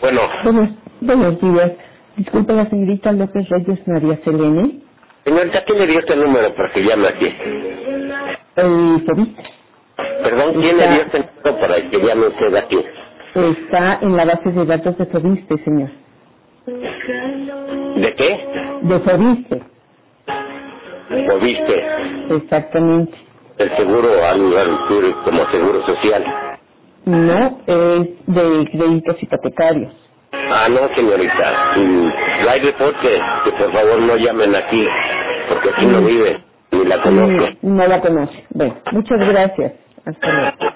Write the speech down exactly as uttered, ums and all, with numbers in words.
Bueno. Buenos, buenos días. Disculpe, la señorita López Reyes María Selene. Señorita, ¿quién le dio este número para que llame aquí? El COVID. Perdón, ¿quién Está, le dio este número para que llame usted aquí? está en la base de datos de Fobiste, señor. ¿De qué? De Fobiste. ¿Lo viste? Exactamente. El seguro al, al- como seguro social. No, es de créditos hipotecarios. Ah, no, señorita. Mm, hay report que, que por favor no llamen aquí, porque aquí no Mm, vive, ni la conozco. mm, no la conoce. Bueno, muchas gracias. Hasta luego.